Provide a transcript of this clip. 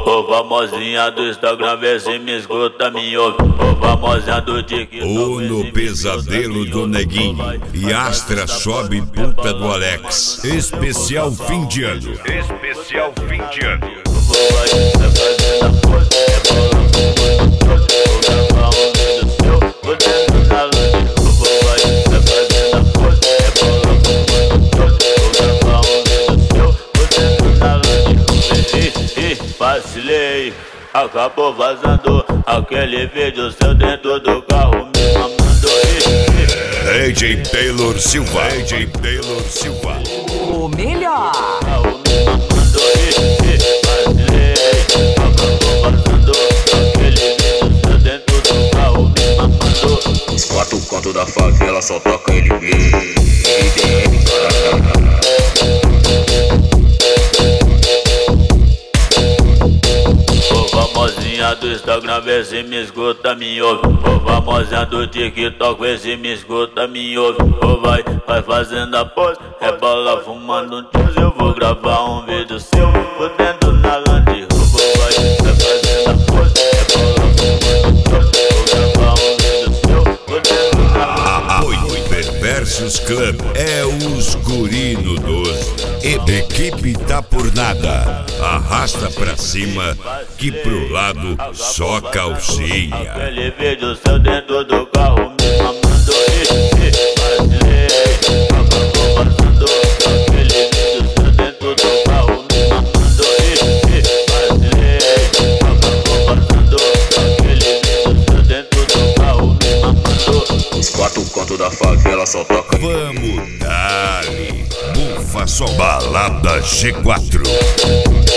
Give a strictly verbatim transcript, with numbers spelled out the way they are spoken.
Ô famosinha do Instagram, vê se me escuta, me ouve. Ô famosinha do TikTok, ou no pesadelo do Neguinho. E Astra sobe puta do Alex. Especial fim de ano. Especial fim de ano. Vacilei, acabou vazando aquele vídeo seu dentro do carro, me mamando. D J Taylor Silva. D J Taylor Silva. O melhor. Vacilei, acabou vazando aquele vídeo seu dentro do carro, me mamando. Os quatro cantos da favela só toca ele mesmo. Famosinha do Instagram, vê se me escuta, me ouve. Ô famosinha do TikTok, vê se me escuta, me ouve. Ô vai, vai fazendo a pose, rebola fumando um tioz. Eu vou gravar um vídeo seu, fudendo na Land Rover. Vai, vai fazendo a pose, rebola fumando um tioz. Vou gravar um vídeo seu, fudendo na Land Rover. Apoio Perversos Club é os guri no doze. Equipe tá por nada. Arrasta pra cima que pro lado só calcinha. Aquele vídeo seu dentro do carro, me mamando. Vacilei, acabou vazando aquele vídeo seu dentro do carro, me mamando. Vacilei, acabou vazando aquele vídeo seu dentro do carro, me mamando. Os quatro cantos da favela só toca. Vamos dar-lhe. Bufa só balada G quatro.